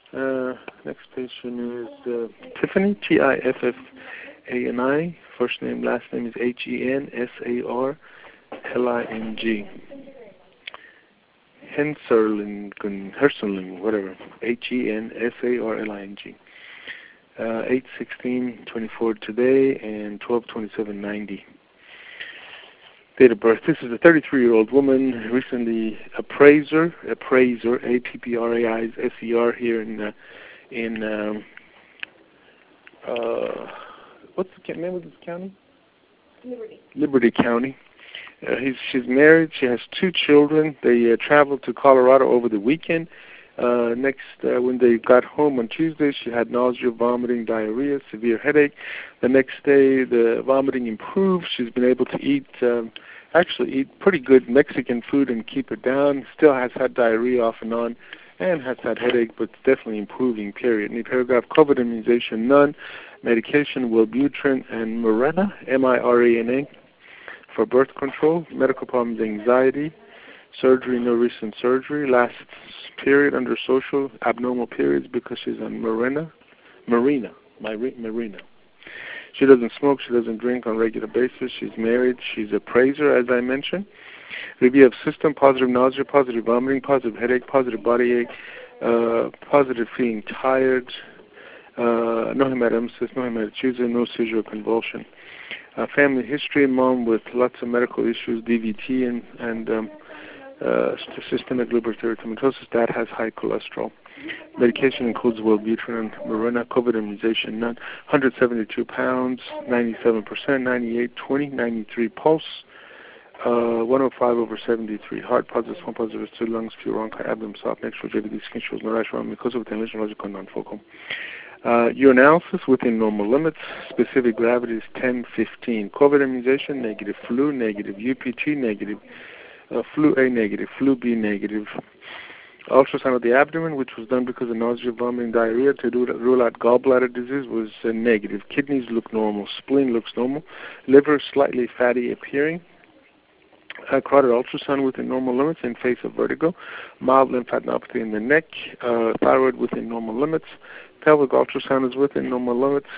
Next patient is Tiffany, Tiffani. First name, last name is Hensarling. Herserling, whatever. Hensarling. 8/16/24 today and 12/27/90. Date of birth. This is a 33-year-old woman, recently appraiser, APPRAISER here in what's the name of this county? Liberty County. She's married. She has 2 children. They traveled to Colorado over the weekend. When they got home on Tuesday, she had nausea, vomiting, diarrhea, severe headache. The next day, the vomiting improved. She's been able to eat pretty good Mexican food and keep it down. Still has had diarrhea off and on, and has had headache, but it's definitely improving, period. Any paragraph, COVID immunization, none. Medication, Wellbutrin and Mirena, Mirena, for birth control. Medical problems, anxiety. Surgery, no recent surgery. Last period under social, abnormal periods because she's on Mirena. She doesn't smoke. She doesn't drink on a regular basis. She's married. She's a praiser, as I mentioned. Review of system, positive nausea, positive vomiting, positive headache, positive body ache, positive feeling tired, no hematemesis, no hematochezia, no seizure or convulsion. Family history, mom with lots of medical issues, DVT and systemic lupus erythematosus. Dad has high cholesterol. Medication includes Wellbutrin and Mirena. COVID immunization, none. 172 pounds, 97%, 98, 93 pulse, 105/73 heart, positive, small positive, 2 lungs, few bronchi, abdomen, soft, neck, JVD, skin shows, no rash, mucosa with enlarged logical non-focal. Urinalysis within normal limits. Specific gravity is 10/15. COVID immunization, negative. Flu, negative. UPT, negative. Flu A, negative. Flu B, negative. Ultrasound of the abdomen, which was done because of nausea, vomiting, diarrhea, to rule out gallbladder disease, was negative. Kidneys look normal. Spleen looks normal. Liver slightly fatty appearing. Carotid ultrasound within normal limits in face of vertigo. Mild lymphadenopathy in the neck. Thyroid within normal limits. Pelvic ultrasound is within normal limits.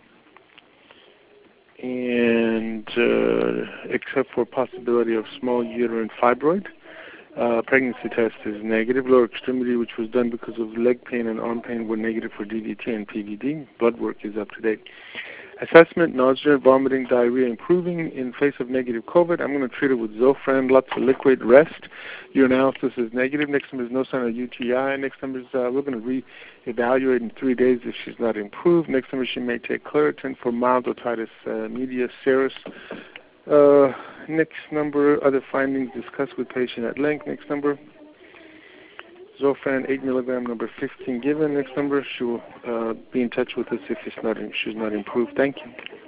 And except for possibility of small uterine fibroid. Pregnancy test is negative. Lower extremity, which was done because of leg pain and arm pain, were negative for DVT and PVD. Blood work is up to date. Assessment, nausea, vomiting, diarrhea improving in face of negative COVID. I'm going to treat it with Zofran, lots of liquid, rest. Urinalysis is negative. Next time is no sign of UTI. Next time is we're going to re-evaluate in 3 days if she's not improved. Next time she may take Claritin for mild otitis media serous. Next number, other findings discussed with patient at length. Next number, Zofran 8 milligram, number 15 given. Next number, she will be in touch with us if she's not improved. Thank you.